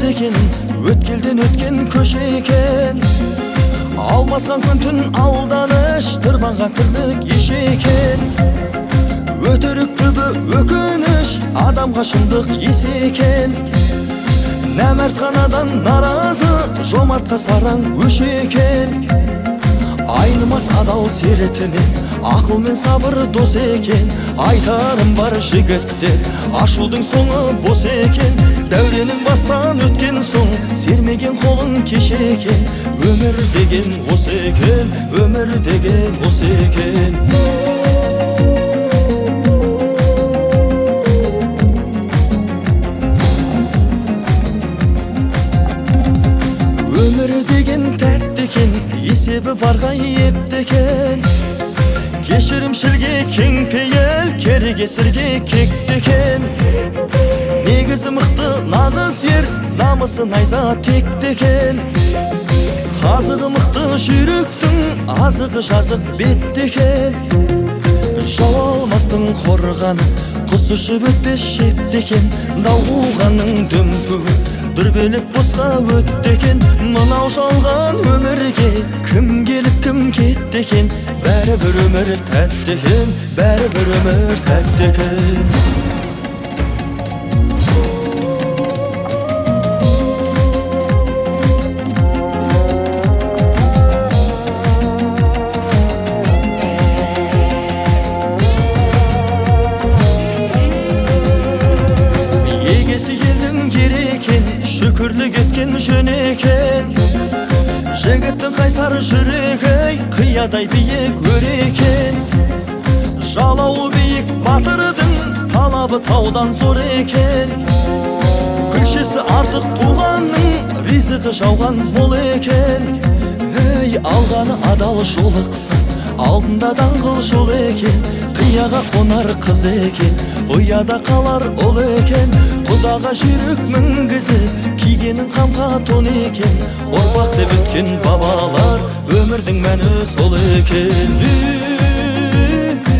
екен, өткелден өткен көше екен. Алмасқан күн түн алданыш, тырбанған тірлік еш екен. Өтірік түбі өкініш, адамға шындық ес екен. Нәмәрт қанадан наразы, жомартқа сараң өш екен. Айнымас адал серетінен, ақыл мен сабыр дос екен. Айтарым бар жігіттер, ашудың соңы бос екен. Дәуренің бастан өткен соң, сермеген қолың кеше екен. Өмір деген осы екен, өмір деген осы екен. Өмір деген тәтті екен, есебі барға епті екен. Кешірімшілге кең пейіл, керекесірге кекті екен. Негізі мықты нағыз ер, намысы найза текті екен. Қазығы мықты жүректің, азығы жазық бетті екен. Жау алмастың қорғаны, құс ұшып өтпес шепті екен. Дауғаның дүмпуі, дүрбелік босқа өтті екен. Мынау жалған өмірге кім келіп кім кетті екен. Бәрібір өмір тәтті екен, бәрібір өмір тәтті екен. Шүкірлік еткен жөн екен. Жігіттің қайсар жүрегі, қиядай биік өр екен. Жалауы биік батырдың, талабы таудан зор екен. Күлшесі артық туғанның, ризығы жауған мол екен. Алғаны адал жолықса, алдында даңғыл жол екен. Қияға қонар қыз екен, ұяда қалар ол екен. Құдаға жүрек мінгізіп, кигенің қамқа тон екен. Ұрпақ деп өткен бабалар, өмірдің мәні сол екен.